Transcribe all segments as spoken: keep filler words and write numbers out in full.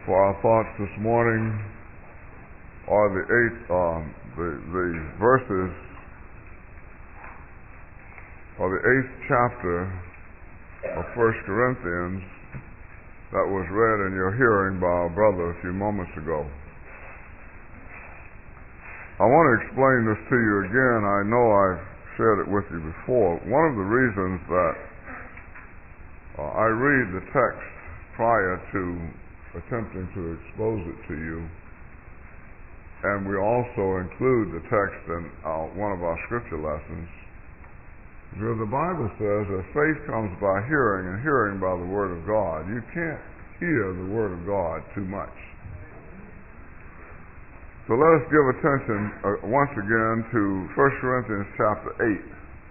For our thoughts this morning are the eight, um, the the verses, or the eighth chapter of First Corinthians that was read in your hearing by our brother a few moments ago. I want to explain this to you again. I know I've shared it with you before. One of the reasons that uh, I read the text prior to attempting to expose it to you, and we also include the text in our, one of our scripture lessons, because the Bible says that faith comes by hearing, and hearing by the Word of God. You can't hear the Word of God too much. So let us give attention uh, once again to First Corinthians chapter eight.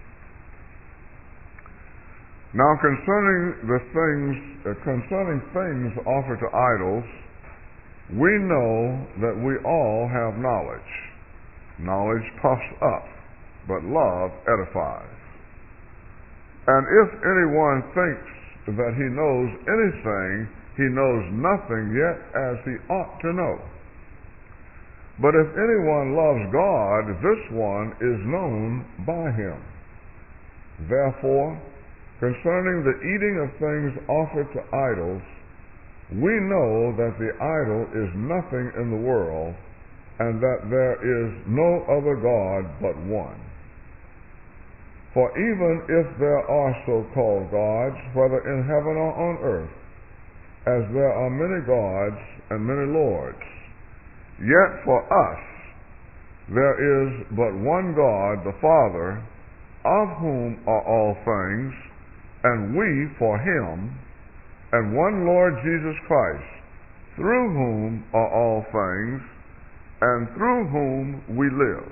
Now concerning the things, uh, concerning things offered to idols, we know that we all have knowledge. Knowledge puffs up, but love edifies. And if anyone thinks that he knows anything, he knows nothing yet as he ought to know. But if anyone loves God, this one is known by him. Therefore, concerning the eating of things offered to idols, we know that the idol is nothing in the world, and that there is no other God but one. For even if there are so-called gods, whether in heaven or on earth, as there are many gods and many lords, yet for us there is but one God, the Father, of whom are all things, and we for him, and one Lord Jesus Christ, through whom are all things, and through whom we live.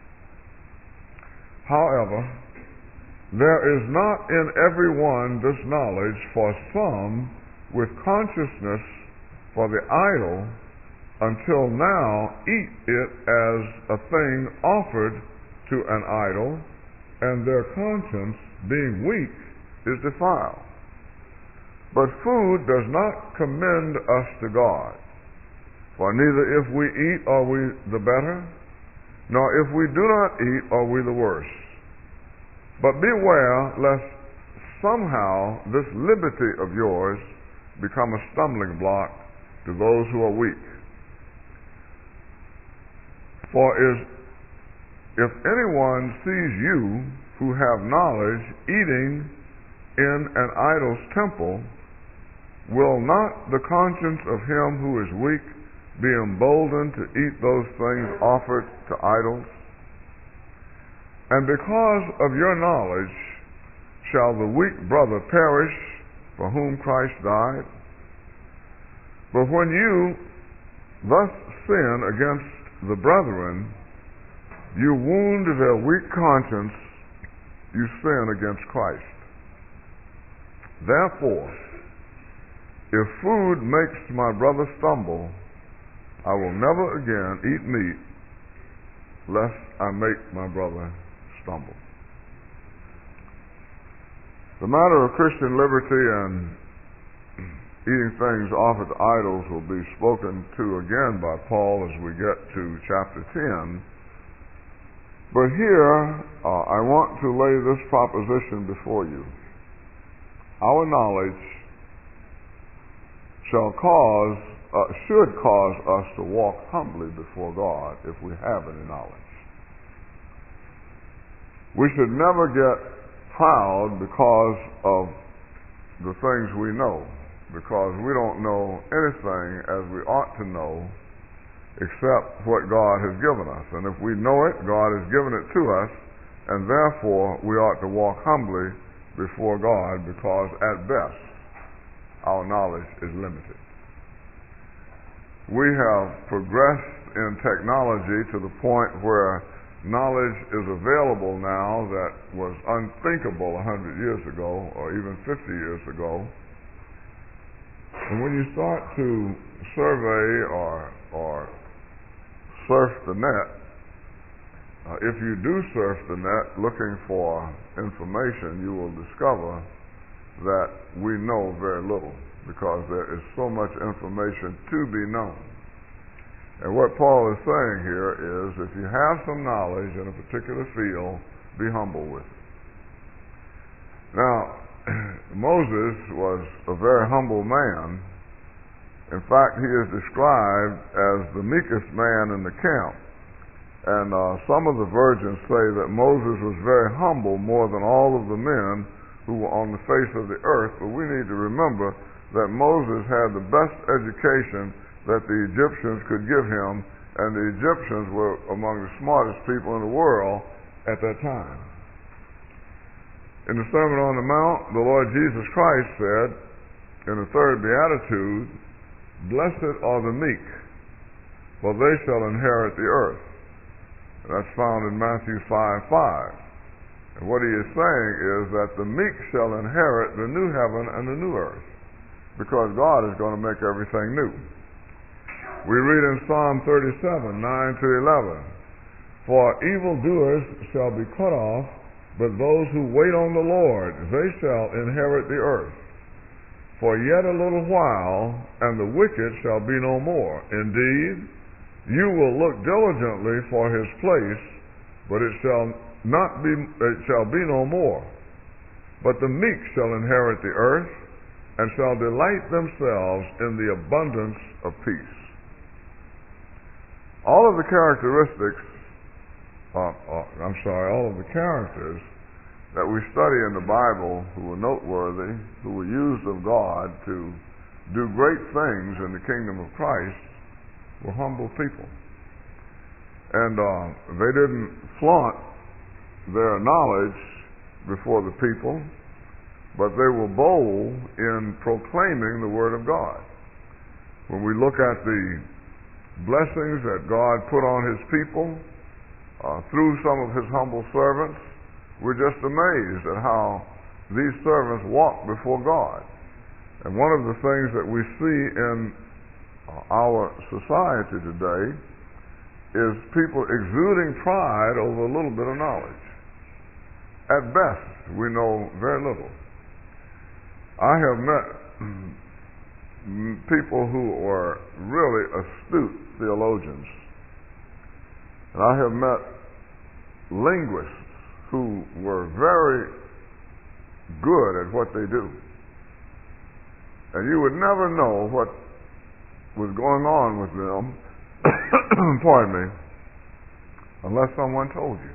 However, there is not in every one this knowledge, for some, with consciousness for the idol, until now eat it as a thing offered to an idol, and their conscience, being weak, is defiled. But food does not commend us to God. For neither if we eat are we the better, nor if we do not eat are we the worse. But beware lest somehow this liberty of yours become a stumbling block to those who are weak. For is, if anyone sees you who have knowledge eating in an idol's temple, will not the conscience of him who is weak be emboldened to eat those things offered to idols? And because of your knowledge shall the weak brother perish for whom Christ died? But when you thus sin against the brethren, you wound their weak conscience, you sin against Christ. Therefore, if food makes my brother stumble, I will never again eat meat, lest I make my brother stumble. The matter of Christian liberty and eating things offered to idols will be spoken to again by Paul as we get to chapter ten. But here, uh, I want to lay this proposition before you. Our knowledge shall cause, uh, should cause us to walk humbly before God if we have any knowledge. We should never get proud because of the things we know, because we don't know anything as we ought to know except what God has given us. And if we know it, God has given it to us, and therefore we ought to walk humbly before God, because at best our knowledge is limited. We have progressed in technology to the point where knowledge is available now that was unthinkable a hundred years ago or even fifty years ago. And when you start to survey or or surf the net, Uh, if you do surf the net looking for information, you will discover that we know very little. because there is so much information to be known. And what Paul is saying here is, if you have some knowledge in a particular field, be humble with it. Now, Moses was a very humble man. In fact, he is described as the meekest man in the camp. And uh, some of the virgins say that Moses was very humble, more than all of the men who were on the face of the earth. But we need to remember that Moses had the best education that the Egyptians could give him, and the Egyptians were among the smartest people in the world at that time. In the Sermon on the Mount, the Lord Jesus Christ said in the third beatitude, "Blessed are the meek, for they shall inherit the earth." And that's found in Matthew five five. And what he is saying is that the meek shall inherit the new heaven and the new earth, because God is going to make everything new. We read in Psalm thirty-seven, nine to eleven, "For evildoers shall be cut off, but those who wait on the Lord, they shall inherit the earth. For yet a little while, and the wicked shall be no more. Indeed, you will look diligently for his place, but it shall not be, it shall be no more. But the meek shall inherit the earth, and shall delight themselves in the abundance of peace." All of the characteristics, uh, uh, I'm sorry, all of the characters that we study in the Bible who were noteworthy, who were used of God to do great things in the kingdom of Christ, were humble people. And uh, they didn't flaunt their knowledge before the people, but they were bold in proclaiming the Word of God. When we look at the blessings that God put on His people uh, through some of His humble servants, we're just amazed at how these servants walk before God. And one of the things that we see in uh, our society today is people exuding pride over a little bit of knowledge. At best, we know very little. I have met people who are really astute theologians. And I have met linguists who were very good at what they do. And you would never know what was going on with them, pardon me, unless someone told you.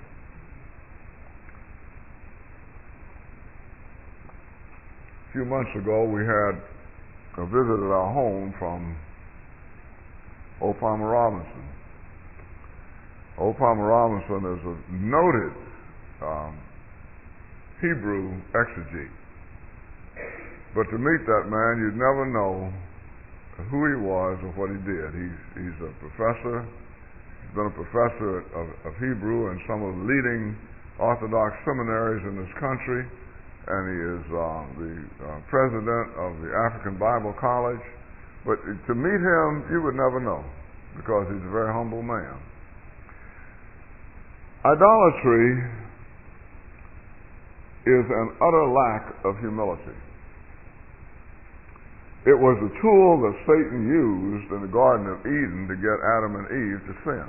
A few months ago, we had a visit at our home from O. Palmer Robinson. O. Palmer Robinson is a noted um, Hebrew exegete. But to meet that man, you'd never know who he was or what he did. He's, he's a professor. He's been a professor of, of Hebrew in some of the leading Orthodox seminaries in this country. And he is uh, the uh, president of the African Bible College. But to meet him, you would never know, because he's a very humble man. Idolatry is an utter lack of humility. It was a tool that Satan used in the Garden of Eden to get Adam and Eve to sin.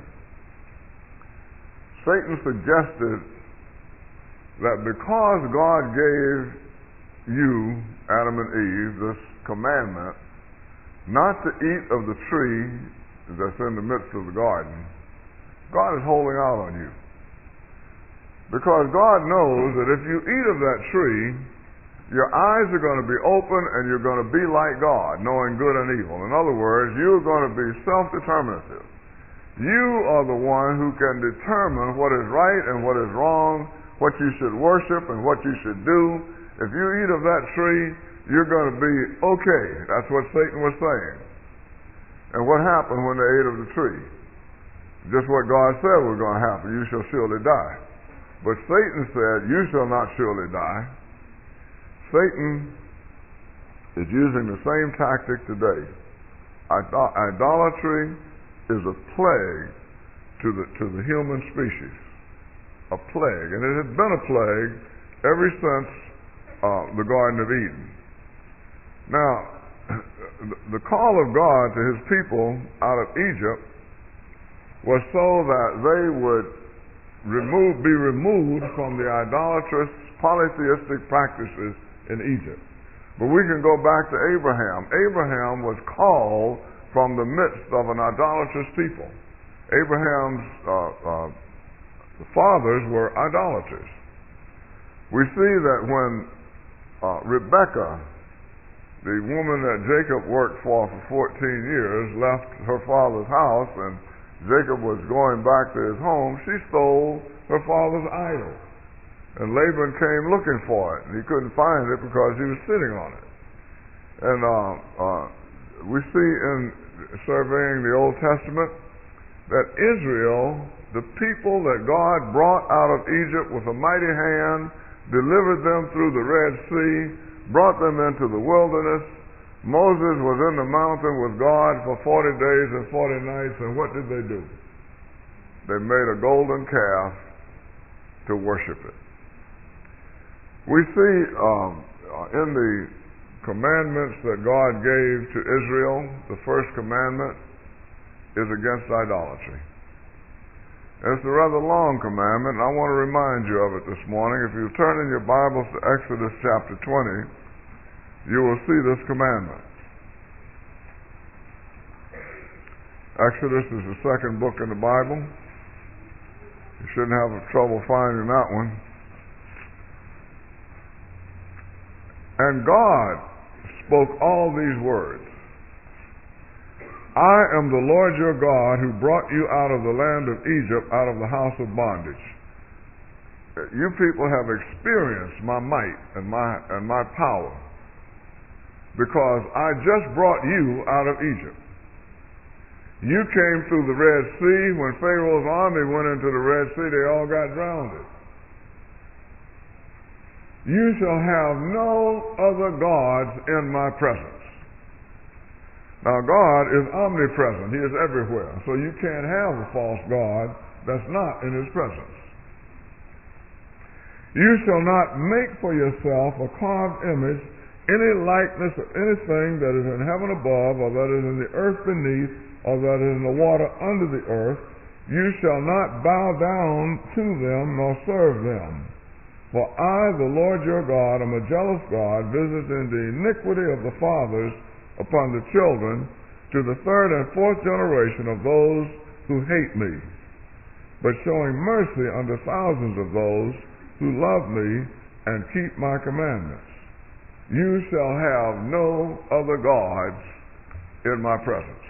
Satan suggested that because God gave you, Adam and Eve, this commandment not to eat of the tree that's in the midst of the garden, God is holding out on you. Because God knows that if you eat of that tree, your eyes are going to be open and you're going to be like God, knowing good and evil. In other words, you're going to be self-determinative. You are the one who can determine what is right and what is wrong, what you should worship and what you should do. If you eat of that tree, you're going to be okay. That's what Satan was saying. And what happened when they ate of the tree? Just what God said was going to happen. You shall surely die. But Satan said, you shall not surely die. Satan is using the same tactic today. Idolatry is a plague to the, to the human species. A plague. And it has been a plague ever since uh, the Garden of Eden. Now, the call of God to his people out of Egypt was so that they would remove, be removed from the idolatrous, polytheistic practices in Egypt. But we can go back to Abraham. Abraham was called from the midst of an idolatrous people. Abraham's uh, uh, fathers were idolaters. We see that when uh, Rebekah, the woman that Jacob worked for for fourteen years, left her father's house and Jacob was going back to his home, she stole her father's idol. And Laban came looking for it, and he couldn't find it because he was sitting on it. And uh, uh, we see in surveying the Old Testament that Israel, the people that God brought out of Egypt with a mighty hand, delivered them through the Red Sea, brought them into the wilderness. Moses was in the mountain with God for forty days and forty nights, and what did they do? They made a golden calf to worship it. We see um, in the commandments that God gave to Israel, the first commandment is against idolatry. And it's a rather long commandment, and I want to remind you of it this morning. If you turn in your Bibles to Exodus chapter twenty, you will see this commandment. Exodus is the second book in the Bible. You shouldn't have trouble finding that one. And God spoke all these words. I am the Lord your God who brought you out of the land of Egypt, out of the house of bondage. You people have experienced my might and my and my power because I just brought you out of Egypt. You came through the Red Sea. When Pharaoh's army went into the Red Sea, they all got drowned. You shall have no other gods in my presence. Now, God is omnipresent. He is everywhere. So you can't have a false god that's not in his presence. You shall not make for yourself a carved image, any likeness of anything that is in heaven above, or that is in the earth beneath, or that is in the water under the earth. You shall not bow down to them nor serve them. For I, the Lord your God, am a jealous God, visiting the iniquity of the fathers upon the children to the third and fourth generation of those who hate me, but showing mercy unto thousands of those who love me and keep my commandments. You shall have no other gods in my presence.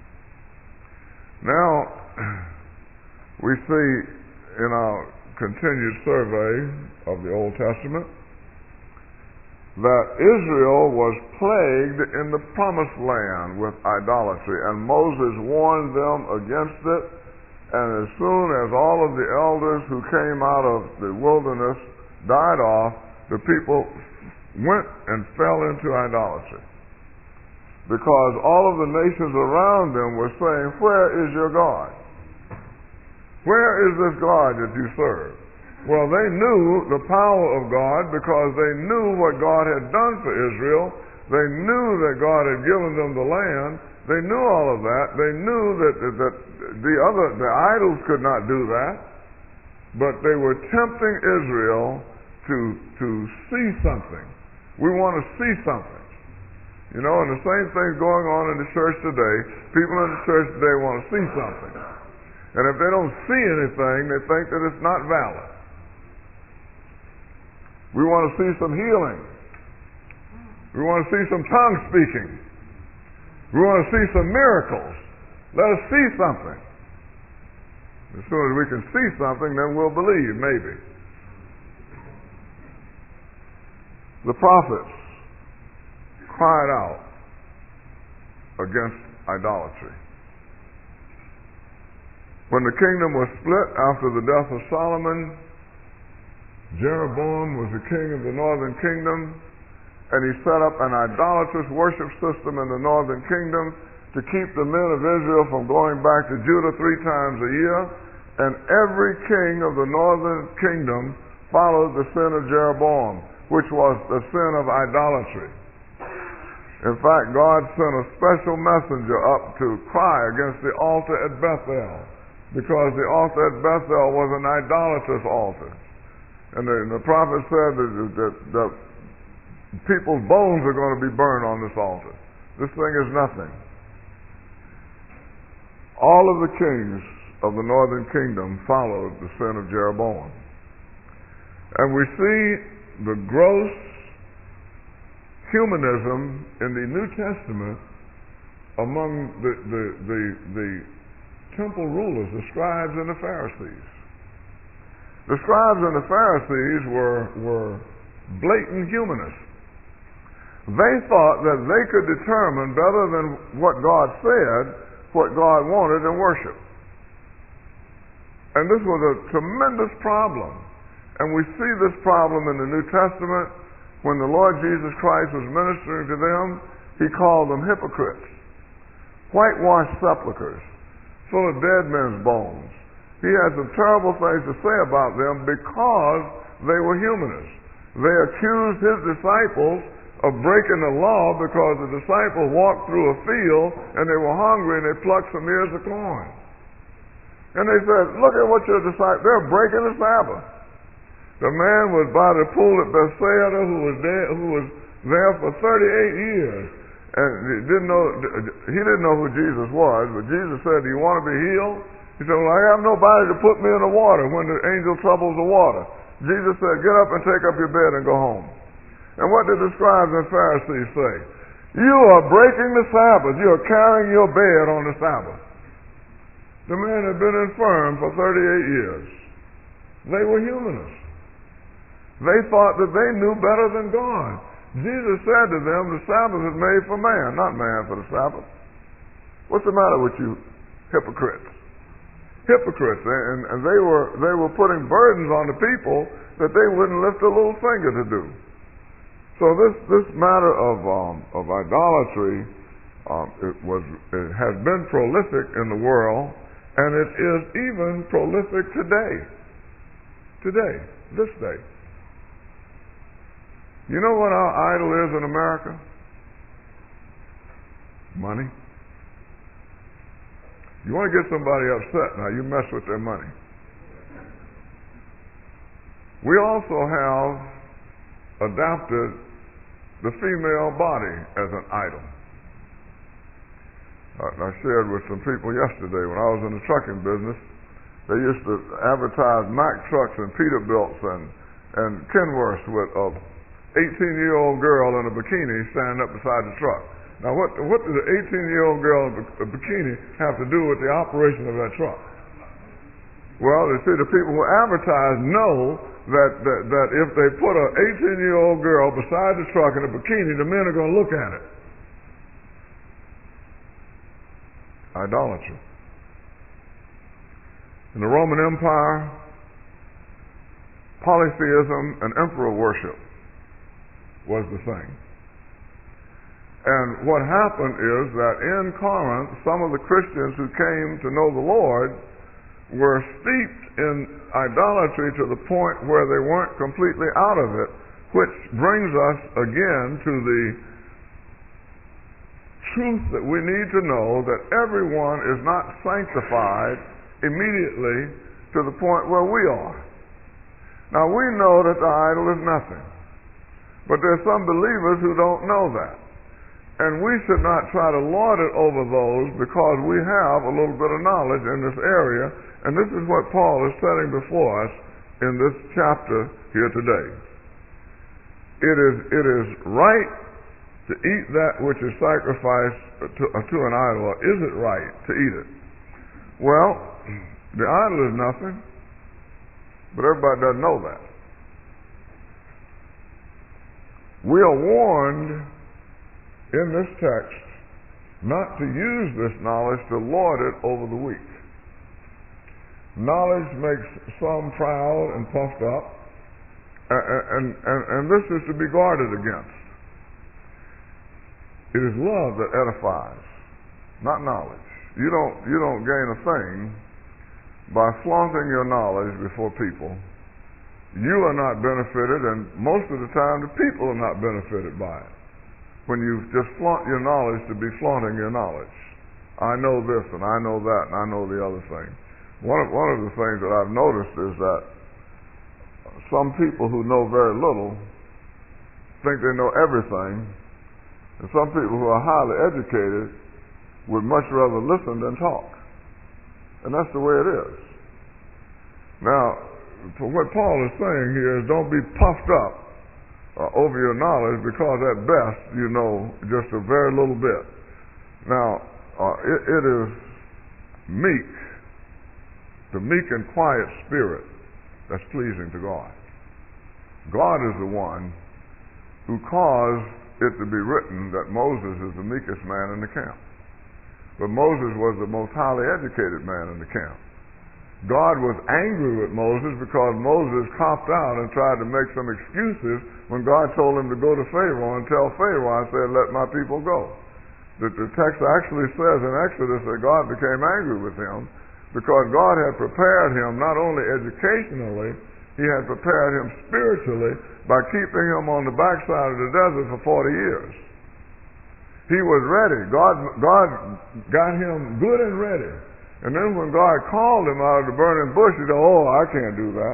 Now, we see in our continued survey of the Old Testament that Israel was plagued in the promised land with idolatry, and Moses warned them against it, and as soon as all of the elders who came out of the wilderness died off, the people went and fell into idolatry. Because all of the nations around them were saying, where is your God? Where is this God that you serve? Well, they knew the power of God because they knew what God had done for Israel. They knew that God had given them the land. They knew all of that. They knew that, that the other, the idols could not do that. But they were tempting Israel to, to see something. We want to see something. You know, and the same thing's going on in the church today. People in the church today want to see something. And if they don't see anything, they think that it's not valid. We want to see some healing. We want to see some tongue speaking. We want to see some miracles. Let us see something. As soon as we can see something, then we'll believe, maybe. The prophets cried out against idolatry. When the kingdom was split after the death of Solomon, Jeroboam was the king of the northern kingdom, and he set up an idolatrous worship system in the northern kingdom to keep the men of Israel from going back to Judah three times a year, and every king of the northern kingdom followed the sin of Jeroboam, which was the sin of idolatry. In fact, God sent a special messenger up to cry against the altar at Bethel, because the altar at Bethel was an idolatrous altar. And the, and the prophet said that, that, that people's bones are going to be burned on this altar. This thing is nothing. All of the kings of the northern kingdom followed the sin of Jeroboam. And we see the gross humanism in the New Testament among the, the, the, the temple rulers, the scribes and the Pharisees. The scribes and the Pharisees were, were blatant humanists. They thought that they could determine better than what God said what God wanted in worship. And this was a tremendous problem. And we see this problem in the New Testament. When the Lord Jesus Christ was ministering to them, he called them hypocrites, whitewashed sepulchres, full of dead men's bones. He had some terrible things to say about them because they were humanists. They accused his disciples of breaking the law because the disciples walked through a field and they were hungry and they plucked some ears of corn. And they said, look at what your disciples, they're breaking the Sabbath. The man was by the pool at Bethsaida who was there, who was there for thirty-eight years. And he didn't know, he didn't know who Jesus was, but Jesus said, do you want to be healed? He said, well, I have nobody to put me in the water when the angel troubles the water. Jesus said, get up and take up your bed and go home. And what did the scribes and Pharisees say? You are breaking the Sabbath. You are carrying your bed on the Sabbath. The man had been infirm for thirty-eight years. They were humanists. They thought that they knew better than God. Jesus said to them, the Sabbath is made for man, not man for the Sabbath. What's the matter with you hypocrites? Hypocrites. And, and they were they were putting burdens on the people that they wouldn't lift a little finger to do. So this, this matter of um, of idolatry um, it was it has been prolific in the world, and it is even prolific today. Today, this day. You know what our idol is in America? Money. You want to get somebody upset now, you mess with their money. We also have adopted the female body as an idol. I shared with some people yesterday when I was in the trucking business. They used to advertise Mack trucks and Peterbilts and, and Kenworths with a eighteen-year-old girl in a bikini standing up beside the truck. Now, what what does an eighteen-year-old girl in a bikini have to do with the operation of that truck? Well, you see, the people who advertise know that, that, that if they put an eighteen-year-old girl beside the truck in a bikini, the men are going to look at it. Idolatry. In the Roman Empire, polytheism and emperor worship was the thing. And what happened is that in Corinth, some of the Christians who came to know the Lord were steeped in idolatry to the point where they weren't completely out of it, which brings us again to the truth that we need to know that everyone is not sanctified immediately to the point where we are. Now, we know that the idol is nothing. But there's some believers who don't know that. And we should not try to lord it over those because we have a little bit of knowledge in this area. And this is what Paul is setting before us in this chapter here today. It is, it is right to eat that which is sacrificed to, uh, to an idol. Or is it right to eat it? Well, the idol is nothing, but everybody doesn't know that. We are warned in this text not to use this knowledge to lord it over the weak. Knowledge makes some proud and puffed up, and, and, and, and this is to be guarded against. It is love that edifies, not knowledge. You don't, you don't gain a thing by flaunting your knowledge before people. You are not benefited, and most of the time the people are not benefited by it. when you just flaunt your knowledge to be flaunting your knowledge. I know this and I know that and I know the other thing. One of, one of the things that I've noticed is that some people who know very little think they know everything, and some people who are highly educated would much rather listen than talk. And that's the way it is. Now, what Paul is saying here is don't be puffed up uh, over your knowledge, because at best you know just a very little bit. Now, uh, it, it is meek, the meek and quiet spirit that's pleasing to God. God is the one who caused it to be written that Moses is the meekest man in the camp. But Moses was the most highly educated man in the camp. God was angry with Moses because Moses copped out and tried to make some excuses when God told him to go to Pharaoh and tell Pharaoh, I said, let my people go. The, the text actually says in Exodus that God became angry with him because God had prepared him not only educationally, he had prepared him spiritually by keeping him on the backside of the desert for forty years. He was ready. God, God got him good and ready. And then when God called him out of the burning bush, he said, oh, I can't do that.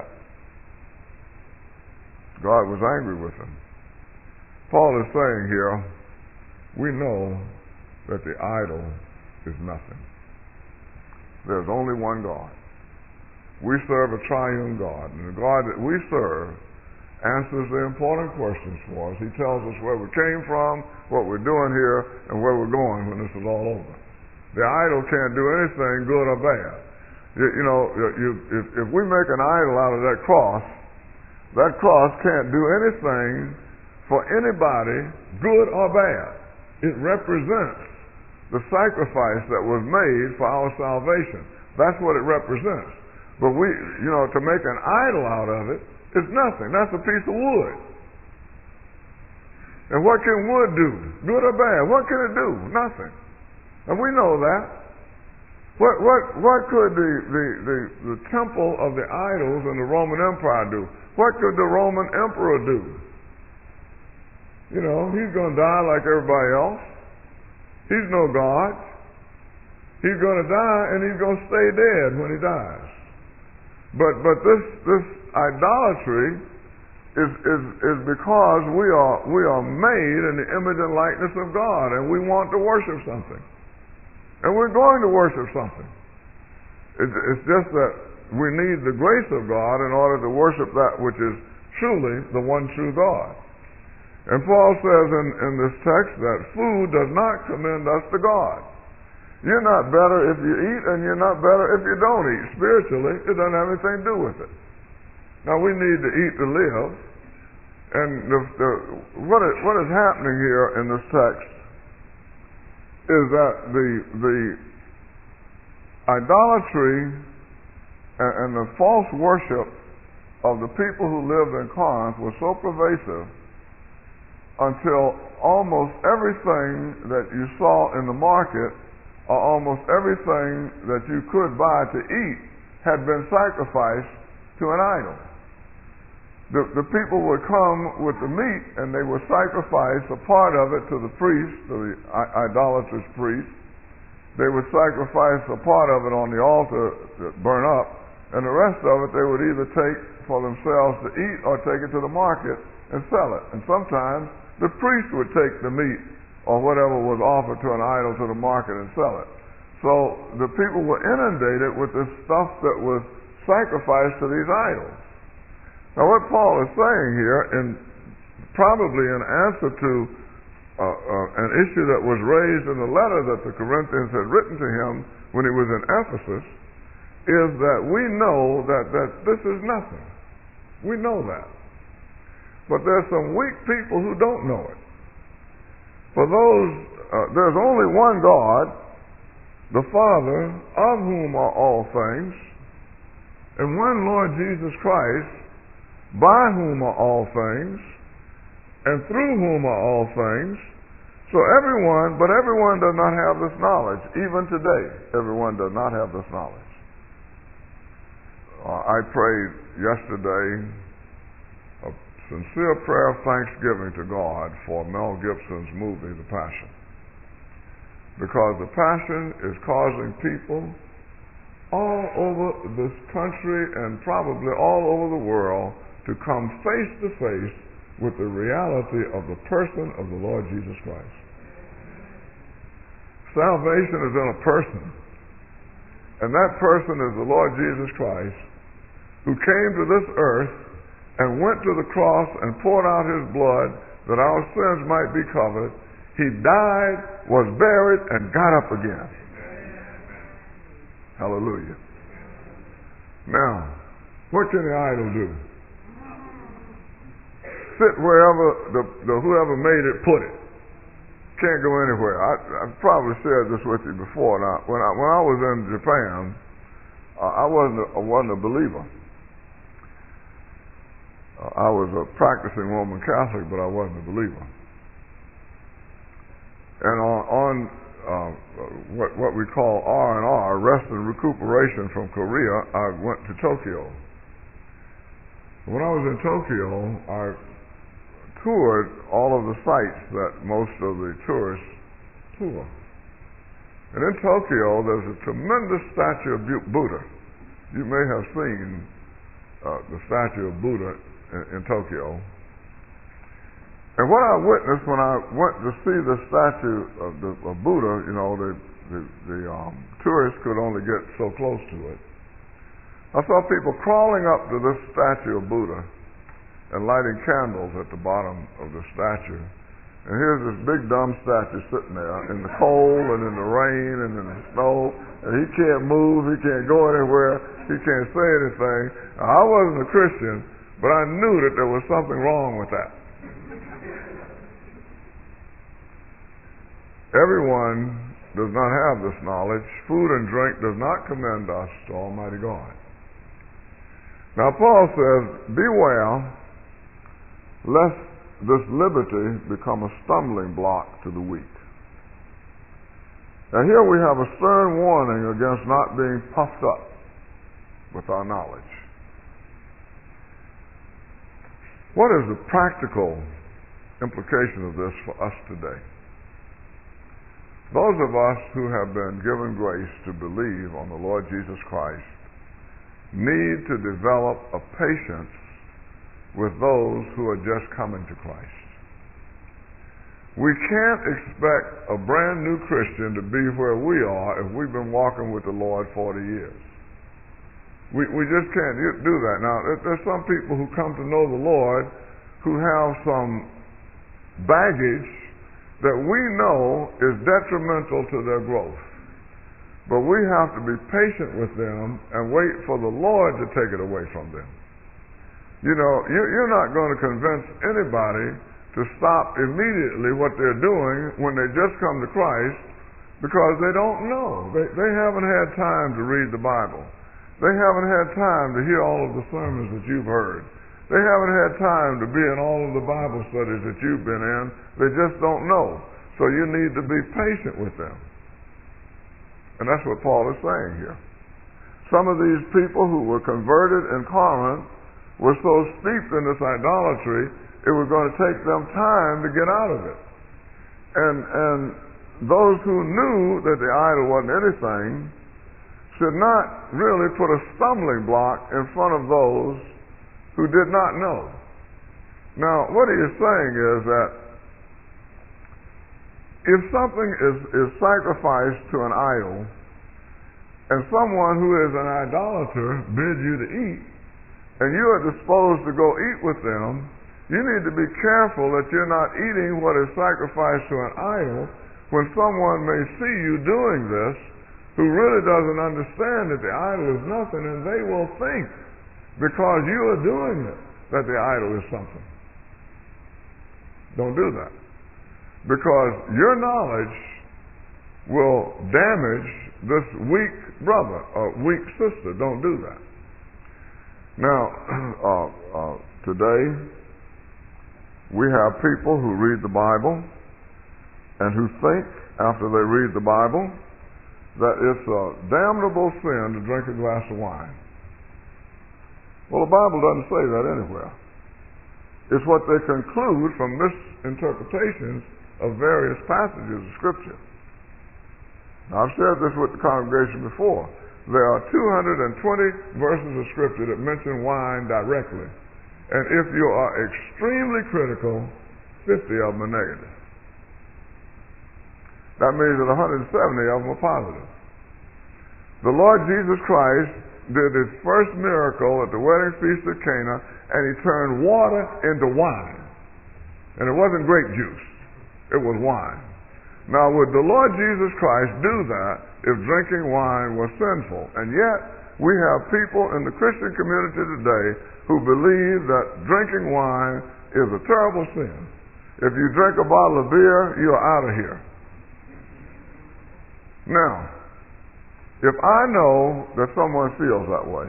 God was angry with him. Paul is saying here, we know that the idol is nothing. There's only one God. We serve a triune God, and the God that we serve answers the important questions for us. He tells us where we came from, what we're doing here, and where we're going when this is all over. The idol can't do anything good or bad. You, you know, you, if, if we make an idol out of that cross, that cross can't do anything for anybody, good or bad. It represents the sacrifice that was made for our salvation. That's what it represents. But we, you know, to make an idol out of it is nothing. That's a piece of wood. And what can wood do? Good or bad? What can it do? Nothing. And we know that. What what what could the, the, the, the temple of the idols in the Roman Empire do? What could the Roman emperor do? You know, he's going to die like everybody else. He's no God. He's going to die and he's going to stay dead when he dies. But but this this idolatry is is is because we are we are made in the image and likeness of God, and we want to worship something, and we're going to worship something. It's, it's just that we need the grace of God in order to worship that which is truly the one true God. And Paul says in, in this text that food does not commend us to God. You're not better if you eat, and you're not better if you don't eat. Spiritually, it doesn't have anything to do with it. Now, we need to eat to live. And the, the, what, is, what is happening here in this text is that the, the idolatry and, and the false worship of the people who lived in Corinth was so pervasive until almost everything that you saw in the market, or almost everything that you could buy to eat, had been sacrificed to an idol. The, the people would come with the meat and they would sacrifice a part of it to the priest, to the idolatrous priest. They would sacrifice a part of it on the altar to burn up, and the rest of it they would either take for themselves to eat or take it to the market and sell it. And sometimes the priest would take the meat or whatever was offered to an idol to the market and sell it. So the people were inundated with this stuff that was sacrificed to these idols. Now what Paul is saying here, and probably in answer to uh, uh, an issue that was raised in the letter that the Corinthians had written to him when he was in Ephesus, is that we know that, that this is nothing. We know that. But there's some weak people who don't know it. For those, uh, there's only one God, the Father, of whom are all things, and one Lord Jesus Christ, by whom are all things, and through whom are all things. So everyone, but everyone does not have this knowledge. Even today, everyone does not have this knowledge. Uh, I prayed yesterday a sincere prayer of thanksgiving to God for Mel Gibson's movie, The Passion. Because The Passion is causing people all over this country and probably all over the world to come face to face with the reality of the person of the Lord Jesus Christ. Salvation is in a person, and that person is the Lord Jesus Christ, who came to this earth and went to the cross and poured out his blood that our sins might be covered. He died, was buried, and got up again. Hallelujah. Now, what can the idol do? Sit wherever the, the whoever made it put it. Can't go anywhere. I, I've probably shared this with you before. Now, when I when I was in Japan, uh, I wasn't a, I wasn't a believer. Uh, I was a practicing Roman Catholic, but I wasn't a believer. And on, on uh, what what we call R and R, rest and recuperation from Korea, I went to Tokyo. When I was in Tokyo, I toured all of the sites that most of the tourists tour. And in Tokyo, there's a tremendous statue of Buddha. You may have seen uh, the statue of Buddha in, in Tokyo. And what I witnessed when I went to see the statue of, the, of Buddha, you know, the, the, the um, tourists could only get so close to it. I saw people crawling up to this statue of Buddha and lighting candles at the bottom of the statue. And here's this big dumb statue sitting there in the cold and in the rain and in the snow, and he can't move, he can't go anywhere, he can't say anything. Now, I wasn't a Christian, but I knew that there was something wrong with that. Everyone does not have this knowledge. Food and drink does not commend us to Almighty God. Now Paul says, beware lest this liberty become a stumbling block to the weak. Now here we have a stern warning against not being puffed up with our knowledge. What is the practical implication of this for us today? Those of us who have been given grace to believe on the Lord Jesus Christ need to develop a patience with those who are just coming to Christ. We can't expect a brand new Christian to be where we are if we've been walking with the Lord forty years. We we just can't do that. Now, there's some people who come to know the Lord who have some baggage that we know is detrimental to their growth. But we have to be patient with them and wait for the Lord to take it away from them. You know, you're not going to convince anybody to stop immediately what they're doing when they just come to Christ because they don't know. They, they haven't had time to read the Bible. They haven't had time to hear all of the sermons that you've heard. They haven't had time to be in all of the Bible studies that you've been in. They just don't know. So you need to be patient with them. And that's what Paul is saying here. Some of these people who were converted in Corinth were so steeped in this idolatry, it was going to take them time to get out of it. And and those who knew that the idol wasn't anything should not really put a stumbling block in front of those who did not know. Now, what he is saying is that if something is, is sacrificed to an idol, and someone who is an idolater bids you to eat, and you are disposed to go eat with them, you need to be careful that you're not eating what is sacrificed to an idol when someone may see you doing this who really doesn't understand that the idol is nothing, and they will think, because you are doing it, that the idol is something. Don't do that. Because your knowledge will damage this weak brother or weak sister. Don't do that. Now, uh, uh, today, we have people who read the Bible and who think, after they read the Bible, that it's a damnable sin to drink a glass of wine. Well, the Bible doesn't say that anywhere. It's what they conclude from misinterpretations of various passages of Scripture. Now, I've shared this with the congregation before. There are two hundred twenty verses of Scripture that mention wine directly. And if you are extremely critical, fifty of them are negative. That means that one hundred seventy of them are positive. The Lord Jesus Christ did his first miracle at the wedding feast of Cana, and he turned water into wine. And it wasn't grape juice. It was wine. Now, would the Lord Jesus Christ do that if drinking wine was sinful? And yet, we have people in the Christian community today who believe that drinking wine is a terrible sin. If you drink a bottle of beer, you're out of here. Now, if I know that someone feels that way,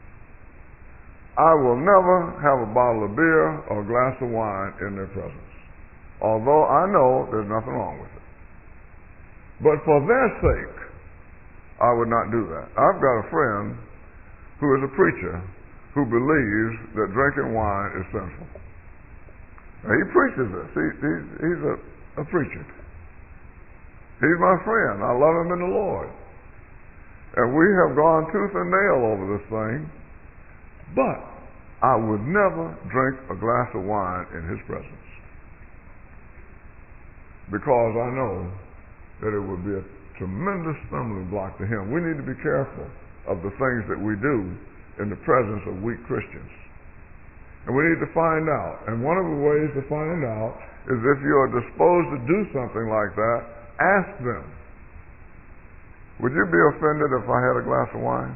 I will never have a bottle of beer or a glass of wine in their presence, although I know there's nothing wrong with it. But for their sake, I would not do that. I've got a friend who is a preacher who believes that drinking wine is sinful. Now, he preaches this. He, he's he's a, a preacher. He's my friend. I love him in the Lord. And we have gone tooth and nail over this thing, but I would never drink a glass of wine in his presence, because I know that it would be a tremendous stumbling block to him. We need to be careful of the things that we do in the presence of weak Christians. And we need to find out. And one of the ways to find out is if you are disposed to do something like that, ask them. Would you be offended if I had a glass of wine?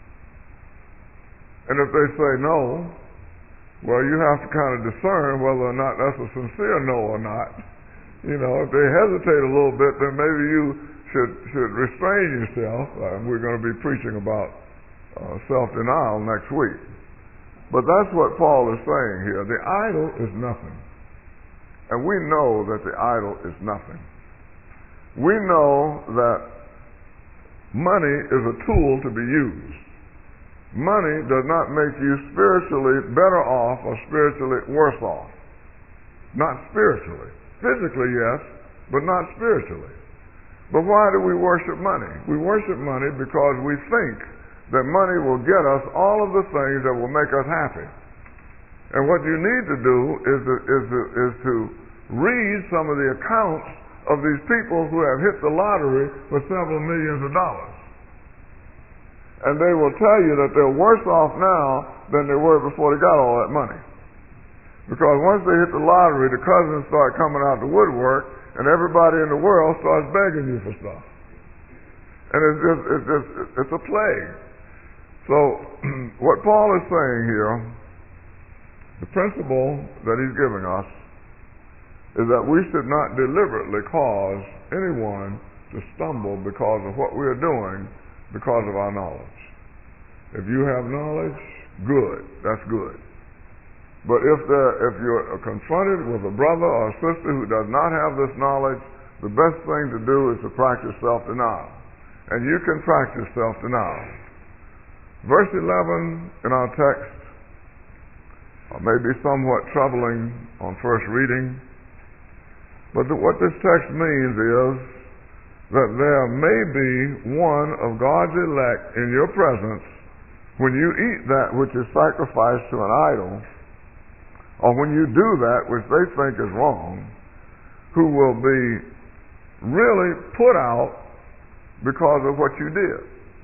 And if they say no, well, you have to kind of discern whether or not that's a sincere no or not. You know, if they hesitate a little bit, then maybe you should should restrain yourself. Uh, we're going to be preaching about uh, self-denial next week. But that's what Paul is saying here. The idol is nothing. And we know that the idol is nothing. We know that money is a tool to be used. Money does not make you spiritually better off or spiritually worse off. Not spiritually. Physically, yes, but not spiritually. But why do we worship money? We worship money because we think that money will get us all of the things that will make us happy. And what you need to do is to, is to, is to read some of the accounts of these people who have hit the lottery for several millions of dollars. And they will tell you that they're worse off now than they were before they got all that money. Because once they hit the lottery, the cousins start coming out the woodwork, and everybody in the world starts begging you for stuff. And it's just, it's just, it's a plague. So, what Paul is saying here, the principle that he's giving us, is that we should not deliberately cause anyone to stumble because of what we are doing, because of our knowledge. If you have knowledge, good, that's good. But if there, if you're confronted with a brother or a sister who does not have this knowledge, the best thing to do is to practice self-denial. And you can practice self-denial. Verse eleven in our text may be somewhat troubling on first reading, but the, what this text means is that there may be one of God's elect in your presence when you eat that which is sacrificed to an idol, or when you do that which they think is wrong, who will be really put out because of what you did.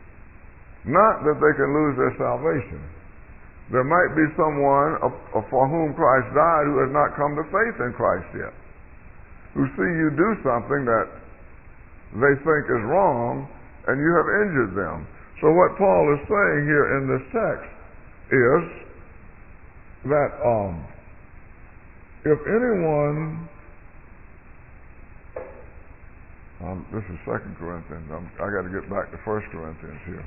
Not that they can lose their salvation. There might be someone for whom Christ died who has not come to faith in Christ yet, who see you do something that they think is wrong, and you have injured them. So what Paul is saying here in this text is that um, if anyone, um, this is Second Corinthians. I'm, I got to get back to First Corinthians here.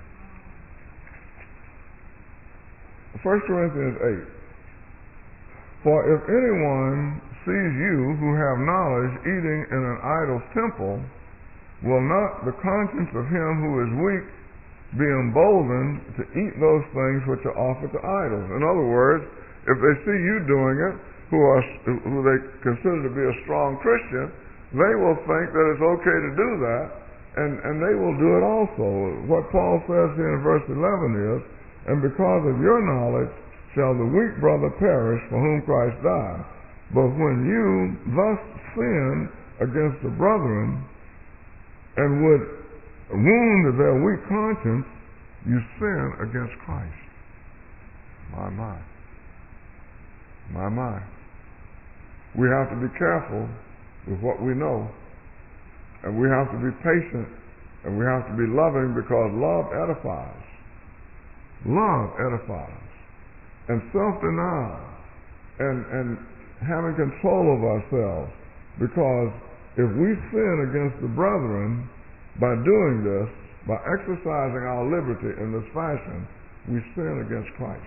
First Corinthians eight. For if anyone sees you who have knowledge eating in an idol's temple, will not the conscience of him who is weak be emboldened to eat those things which are offered to idols? In other words, if they see you doing it, who are who they consider to be a strong Christian, they will think that it's okay to do that, and, and they will do it also. What Paul says here in verse eleven is, and because of your knowledge shall the weak brother perish for whom Christ died. But when you thus sin against the brethren and would wound their weak conscience, you sin against Christ. My, my. My, my. We have to be careful with what we know, and we have to be patient, and we have to be loving, because love edifies. Love edifies. And self-denial and, and having control of ourselves, because if we sin against the brethren by doing this, by exercising our liberty in this fashion, we sin against Christ.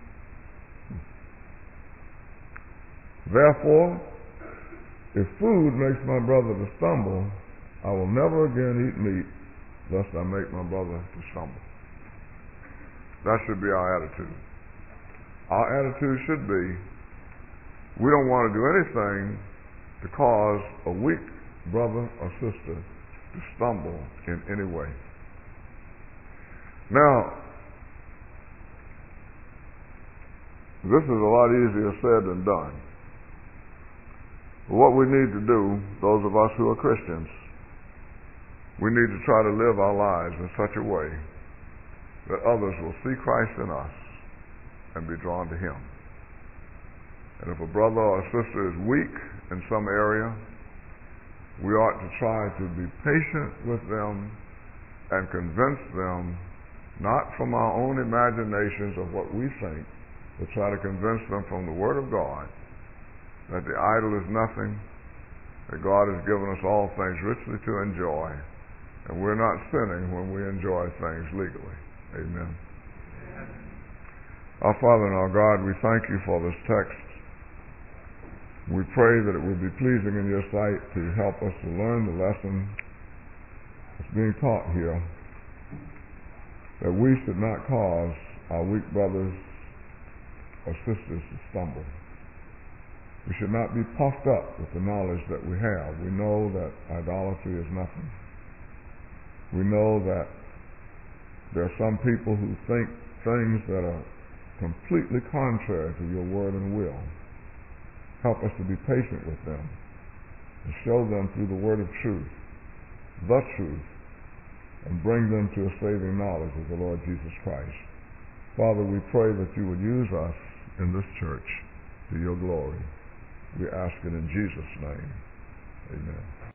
Therefore, if food makes my brother to stumble, I will never again eat meat, lest I make my brother to stumble. That should be our attitude. Our attitude should be, we don't want to do anything to cause a weak brother or sister to stumble in any way. Now, this is a lot easier said than done. What we need to do, those of us who are Christians, we need to try to live our lives in such a way that others will see Christ in us and be drawn to Him. And if a brother or a sister is weak in some area, we ought to try to be patient with them and convince them, not from our own imaginations of what we think, but try to convince them from the Word of God that the idol is nothing, that God has given us all things richly to enjoy, and we're not sinning when we enjoy things legally. Amen. Amen. Our Father and our God, we thank you for this text. We pray that it will be pleasing in your sight to help us to learn the lesson that's being taught here, that we should not cause our weak brothers or sisters to stumble. We should not be puffed up with the knowledge that we have. We know that idolatry is nothing. We know that there are some people who think things that are completely contrary to your word and will. Help us to be patient with them and show them through the word of truth, the truth, and bring them to a saving knowledge of the Lord Jesus Christ. Father, we pray that you would use us in this church to your glory. We ask it in Jesus' name. Amen.